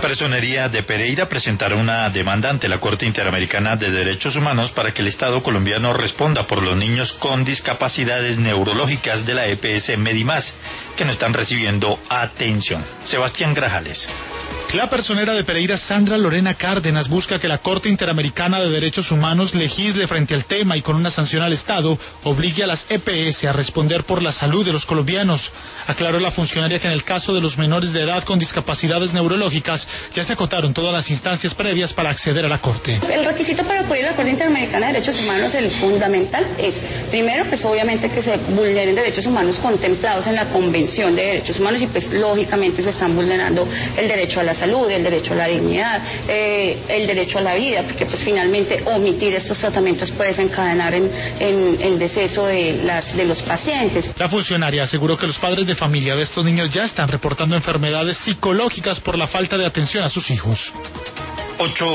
Personería de Pereira presentará una demanda ante la Corte Interamericana de Derechos Humanos para que el Estado colombiano responda por los niños con discapacidades neurológicas de la EPS Medimás, que no están recibiendo atención. Sebastián Grajales. La personera de Pereira, Sandra Lorena Cárdenas, busca que la Corte Interamericana de Derechos Humanos legisle frente al tema y con una sanción al Estado obligue a las EPS a responder por la salud de los colombianos. Aclaró la funcionaria que en el caso de los menores de edad con discapacidades neurológicas ya se acotaron todas las instancias previas para acceder a la Corte. El requisito para acudir a la Corte Interamericana de Derechos Humanos, el fundamental, es, primero, pues obviamente que se vulneren derechos humanos contemplados en la Convención de Derechos Humanos y pues lógicamente se están vulnerando el derecho a la salud, el derecho a la dignidad, el derecho a la vida, porque pues finalmente omitir estos tratamientos puede desencadenar en el deceso de los pacientes. La funcionaria aseguró que los padres de familia de estos niños ya están reportando enfermedades psicológicas por la falta de atención a sus hijos.